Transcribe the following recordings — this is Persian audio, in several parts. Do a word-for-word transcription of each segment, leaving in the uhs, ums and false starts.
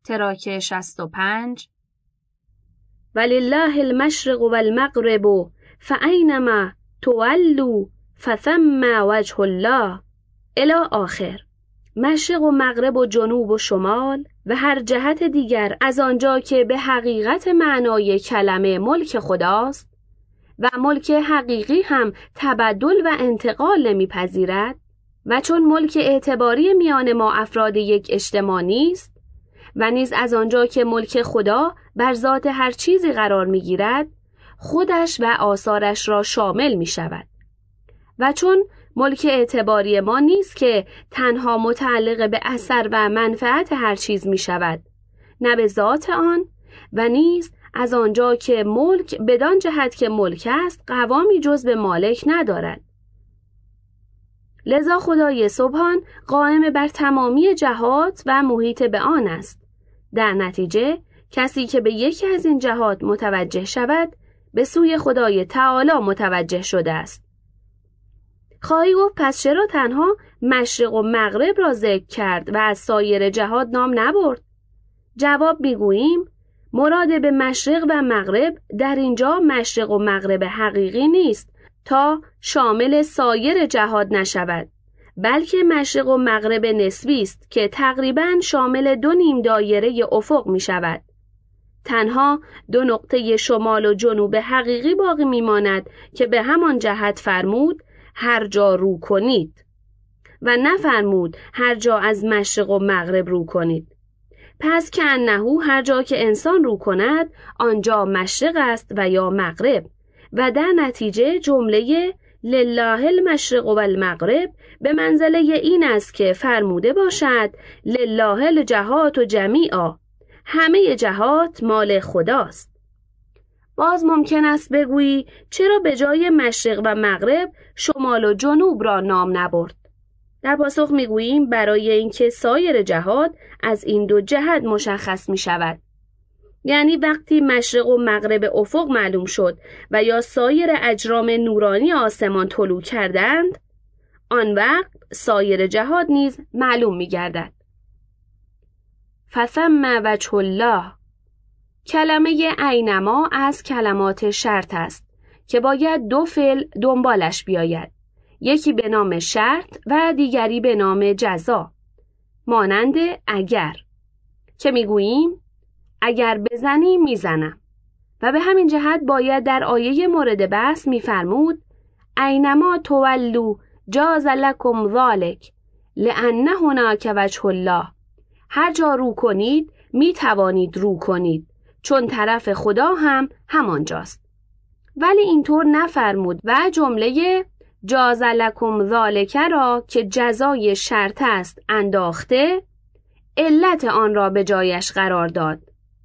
تراک شصت و پنج. ولله المشرق والمغرب فأینما تولوا فثم وجه الله الی آخر. مشرق و مغرب و جنوب و شمال و هر جهت دیگر از آنجا که به حقیقت معنای کلمه ملک خداست و ملک حقیقی هم تبدل و انتقال نمیپذیرد و چون ملک اعتباری میان ما افراد یک اجتماع نیست و نیز از آنجا که ملک خدا بر ذات هر چیزی قرار میگیرد خودش و آثارش را شامل می شود و چون ملک اعتباری ما نیست که تنها متعلق به اثر و منفعت هر چیز می شود نه به ذات آن و نیز از آنجا که ملک بدان جهت که ملک است قوامی جز به مالک ندارد. لذا خدای سبحان قائم بر تمامی جهات و محیط به آن است. در نتیجه کسی که به یکی از این جهات متوجه شود به سوی خدای تعالی متوجه شده است. خواهی گفت پس چرا تنها مشرق و مغرب را ذکر کرد و از سایر جهات نام نبرد؟ جواب میگوییم مراد به مشرق و مغرب در اینجا مشرق و مغرب حقیقی نیست تا شامل سایر جهات نشود، بلکه مشرق و مغرب نسبی است که تقریباً شامل دو نیم دایره افق می شود. تنها دو نقطه شمال و جنوب حقیقی باقی می ماند که به همان جهت فرمود هر جا رو کنید و نفرمود هر جا از مشرق و مغرب رو کنید. پس که انهو هر جا که انسان رو کند آنجا مشرق است و یا مغرب و در نتیجه جمله لله المشرق و المغرب به منزله این است که فرموده باشد لله الجهات و جمیعا، همه جهات مال خداست. باز ممکن است بگویی چرا به جای مشرق و مغرب شمال و جنوب را نام نبرد؟ در پاسخ میگوییم برای اینکه سایر جهات از این دو جهت مشخص می شود. یعنی وقتی مشرق و مغرب افق معلوم شد و یا سایر اجرام نورانی آسمان طلوع کردند، آن وقت سایر جهات نیز معلوم می گردد. فثم وجه الله. کلمه اینما از کلمات شرط است که باید دو فعل دنبالش بیاید، یکی به نام شرط و دیگری به نام جزا، مانند اگر که میگوییم اگر بزنی میزنم و به همین جهت باید در آیه مورد بحث میفرمود اینما تولوا جاز لکم ذلک لأن هناک وجه الله. هر جا رو کنید می توانید رو کنید چون طرف خدا هم همانجاست. ولی اینطور نفرمود و جمله جاز لکم ذلک را که جزای شرط است انداخته علت آن را به جایش قرار داد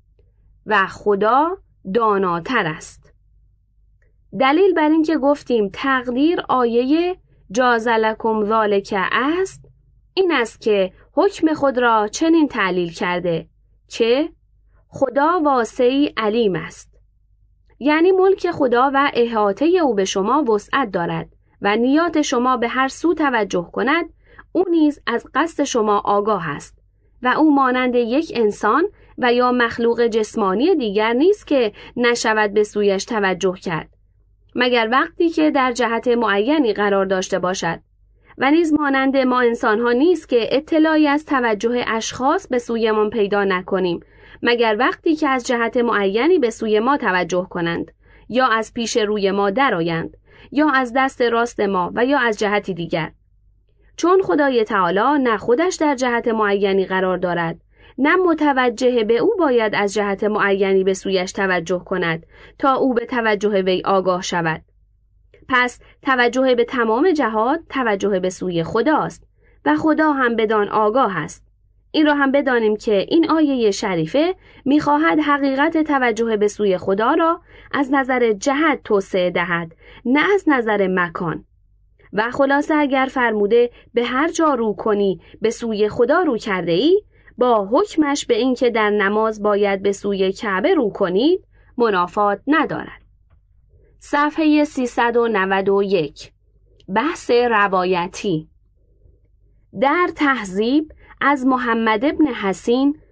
و خدا داناتر است. دلیل بر این که گفتیم تقدیر آیه جاز لکم ذلک است این است که حکم خود را چنین تعلیل کرده که خدا واسعی علیم است، یعنی ملک خدا و احاطه او به شما وسعت دارد و نیات شما به هر سو توجه کند او نیز از قصد شما آگاه است و او مانند یک انسان و یا مخلوق جسمانی دیگر نیست که نشود به سویش توجه کرد مگر وقتی که در جهت معینی قرار داشته باشد و نیز مانند ما انسان‌ها نیست که اطلاعی از توجه اشخاص به سویمان پیدا نکنیم مگر وقتی که از جهت معینی به سوی ما توجه کنند یا از پیش روی ما درآیند یا از دست راست ما و یا از جهتی دیگر. چون خدای تعالی نه خودش در جهت معینی قرار دارد نه متوجه به او باید از جهت معینی به سویش توجه کند تا او به توجه وی آگاه شود. پس توجه به تمام جهات توجه به سوی خداست و خدا هم بدان آگاه است. این را هم بدانیم که این آیه شریفه می‌خواهد حقیقت توجه به سوی خدا را از نظر جهت توسعه دهد نه از نظر مکان. و خلاصه اگر فرموده به هر جا رو کنی به سوی خدا رو کرده ای با حکمش به این که در نماز باید به سوی کعبه رو کنید منافات ندارد. صفحه سیصد و نود و یک. بحث روایتی. در تهذیب از محمد ابن حسین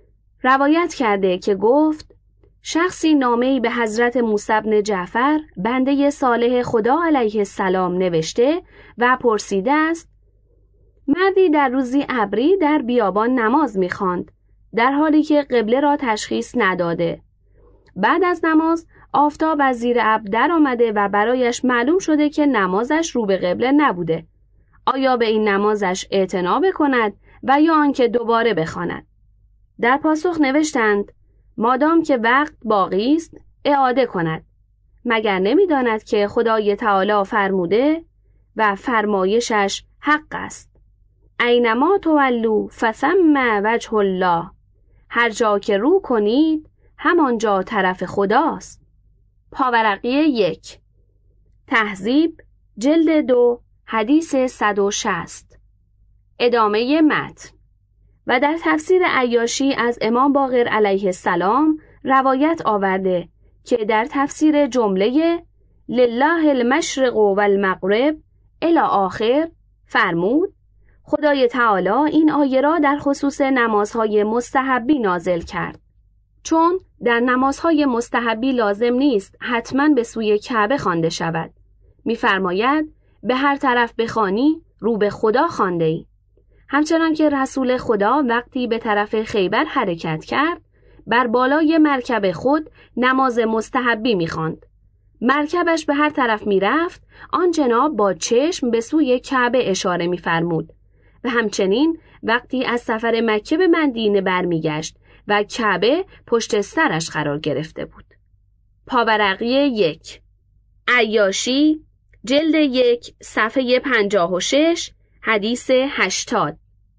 روایت کرده که گفت شخصی نامه‌ای به حضرت موسی بن جعفر بنده صالح خدا علیه السلام نوشته و پرسیده است: مردی در روزی ابری در بیابان نماز می‌خواند در حالی که قبله را تشخیص نداده. بعد از نماز آفتاب از زیر ابر در آمده و برایش معلوم شده که نمازش رو به قبله نبوده. آیا به این نمازش اعتنا بکند و یا آنکه دوباره بخواند؟ در پاسخ نوشتند: مادام که وقت باقی است اعاده کند، مگر نمی‌داند که خدای تعالی فرموده و فرمایشش حق است: اینما تولوا فثم وجه الله. هر جا که رو کنید همانجا طرف خداست. پاورقی یک، تهذیب، جلد دو، حدیث صد و شصت. ادامه متن. و در تفسیر عیاشی از امام باقر علیه السلام روایت آورده که در تفسیر جمله لله المشرق و المغرب الی آخر فرمود خدای تعالی این آیه را در خصوص نمازهای مستحبی نازل کرد، چون در نمازهای مستحبی لازم نیست حتما به سوی کعبه خوانده شود. می‌فرماید به هر طرف بخوانی رو به خدا خوانده ای. همچنان که رسول خدا وقتی به طرف خیبر حرکت کرد بر بالای مرکب خود نماز مستحبی می‌خواند. مرکبش به هر طرف می‌رفت، آن جناب با چشم به سوی کعبه اشاره می‌فرمود و همچنین وقتی از سفر مکه به مدینه برمیگشت و کعبه پشت سرش قرار گرفته بود. پاورقی یک، عیاشی، جلد یک، صفحه پنجاه و شش، حدیث هشتاد.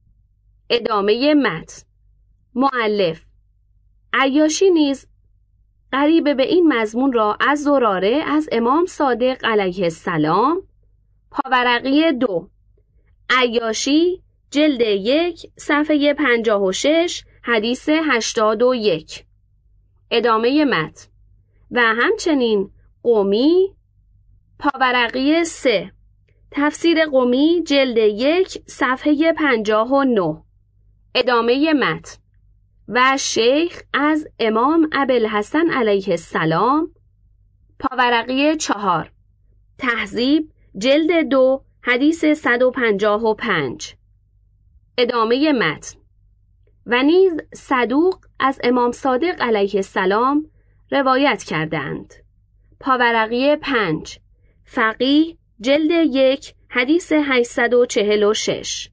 ادامه متن. مؤلف عیاشی نیز قریب به این مضمون را از زراره از امام صادق علیه السلام. پاورقی دو، عیاشی، جلد یک، صفحه پنجاه و شش، حدیث هشتاد و یک. ادامه متن. و همچنین قمی. پاورقی سه، تفسیر قمی، جلد یک، صفحه پنجاه و نه. ادامه متن. و شیخ از امام ابوالحسن علیه السلام. پاورقی چهار، تهذیب، جلد دو، حدیث صد و پنجاه و پنج. ادامه متن. و نیز صدوق از امام صادق علیه السلام روایت کردند. پاورقی پنج، فقیه، جلد یک، حدیث هشتصد و چهل و شش.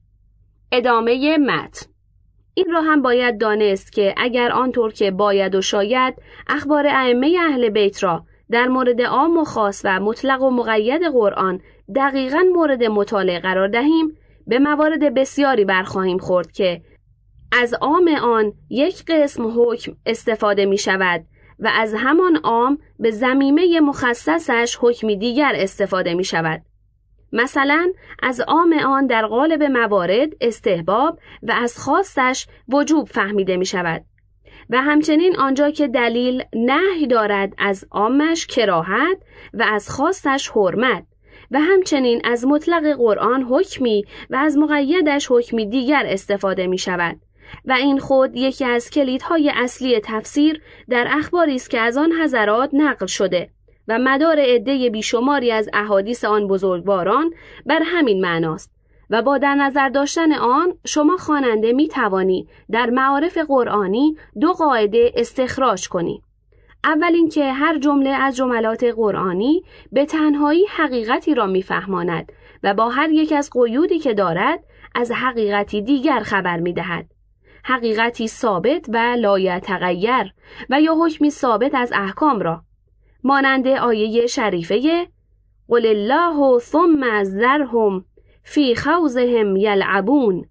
ادامه متن. این را هم باید دانست که اگر آنطور که باید و شاید اخبار ائمه اهل بیت را در مورد عام و خاص و مطلق و مقید قرآن دقیقاً مورد مطالعه قرار دهیم، به موارد بسیاری برخواهیم خورد که از عام آن یک قسم حکم استفاده می شود و از همان عام به ضمیمه مخصصش حکمی دیگر استفاده می شود. مثلا از عام آن در قالب موارد استحباب و از خاصش وجوب فهمیده می شود و همچنین آنجا که دلیل نهی دارد از عامش کراهت و از خاصش حرمت و همچنین از مطلق قرآن حکمی و از مقیدش حکمی دیگر استفاده می شود و این خود یکی از کلیدهای اصلی تفسیر در اخباری است که از آن حضرات نقل شده و مدار عده بیشماری از احادیث آن بزرگواران بر همین معناست و با در نظر داشتن آن شما خواننده می توانی در معارف قرآنی دو قاعده استخراج کنی. اول اینکه هر جمله از جملات قرآنی به تنهایی حقیقتی را می‌فهماند و با هر یک از قیودی که دارد از حقیقتی دیگر خبر می‌دهد. حقیقتی ثابت و لایتغیر و یا حکمی ثابت از احکام را، مانند آیه شریفه قل الله ثم ذرهم فی خوضهم یلعبون،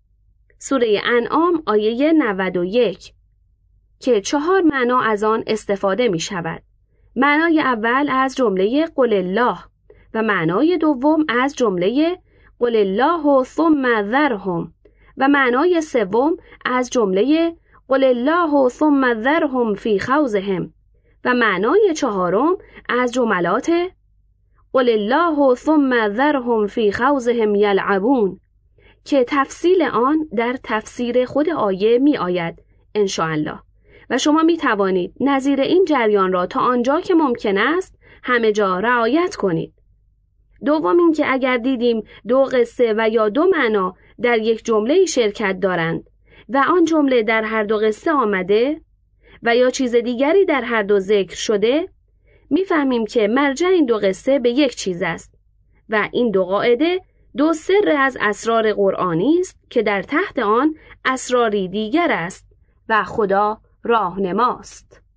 سوره انعام آیه نود و یک، که چهار معنا از آن استفاده می شود. معنای اول از جمله قل الله و معنای دوم از جمله قل الله ثم ذرهم و معنای سوم از جمله قل الله ثم ذرهم فی خوضهم و معنای چهارم از جملات قل الله ثم ذرهم فی خوضهم یلعبون که تفصیل آن در تفسیر خود آیه می آید. انشاءالله. و شما می توانید نظیر این جریان را تا آنجا که ممکن است همه جا رعایت کنید. دوم این که اگر دیدیم دو قصه و یا دو معنا در یک جمله شرکت دارند و آن جمله در هر دو قصه آمده و یا چیز دیگری در هر دو ذکر شده، میفهمیم که مرجع این دو قصه به یک چیز است و این دو قاعده دو سر از اسرار قرآنی است که در تحت آن اسراری دیگر است و خدا راهنماست.